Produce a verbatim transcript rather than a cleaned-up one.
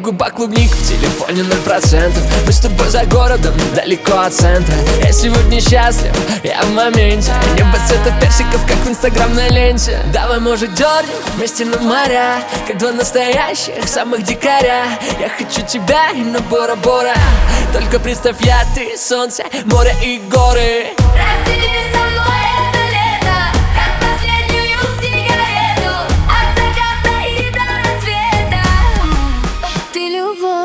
губах клубник, в телефоне ноль процентов. Мы с тобой за городом, далеко от центра. Я сегодня счастлив, я в моменте. Небо цвета персиков, как в инстаграмной ленте. Давай, может, дернем вместе на моря, как два настоящих самых дикаря. Я хочу тебя и на Бора-Бора. Только представь, я, ты, солнце, море и горы. Раздели со мной это лето, как последнюю сигарету, от заката и до рассвета. Ты любовь.